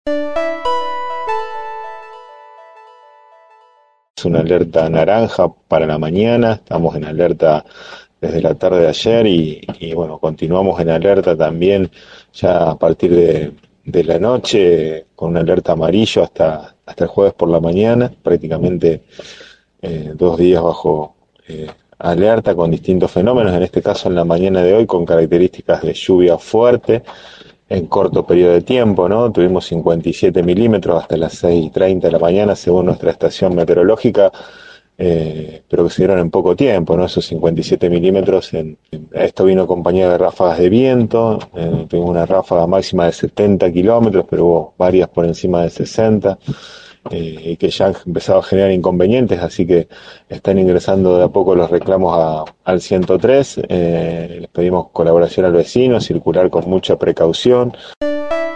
Es una alerta naranja para la mañana, estamos en alerta desde la tarde de ayer y bueno, continuamos en alerta también ya a partir de la noche con una alerta amarillo hasta el jueves por la mañana, prácticamente 2 días bajo alerta con distintos fenómenos, en este caso en la mañana de hoy con características de lluvia fuerte en corto periodo de tiempo, ¿no? Tuvimos 57 milímetros hasta las 6:30 de la mañana, según nuestra estación meteorológica, pero que se dieron en poco tiempo, ¿no? Esos 57 milímetros, esto vino acompañado de ráfagas de viento, tuvimos una ráfaga máxima de 70 kilómetros, pero hubo varias por encima de 60, y que ya han empezado a generar inconvenientes, así que están ingresando de a poco los reclamos al 103, les pedimos colaboración al vecino, circular con mucha precaución.